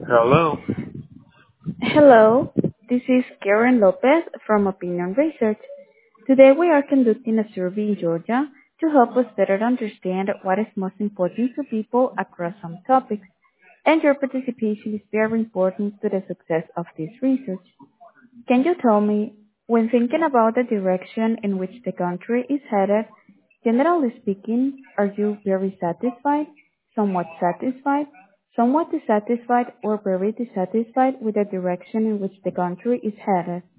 Hello. Hello, this is Karen Lopez from Opinion Research. Today we are conducting a survey in Georgia to help us better understand what is most important to people across some topics, and your participation is very important to the success of this research. Can you tell me, when thinking about the direction in which the country is headed, generally speaking, are you very satisfied, somewhat dissatisfied, or very dissatisfied with the direction in which the country is headed?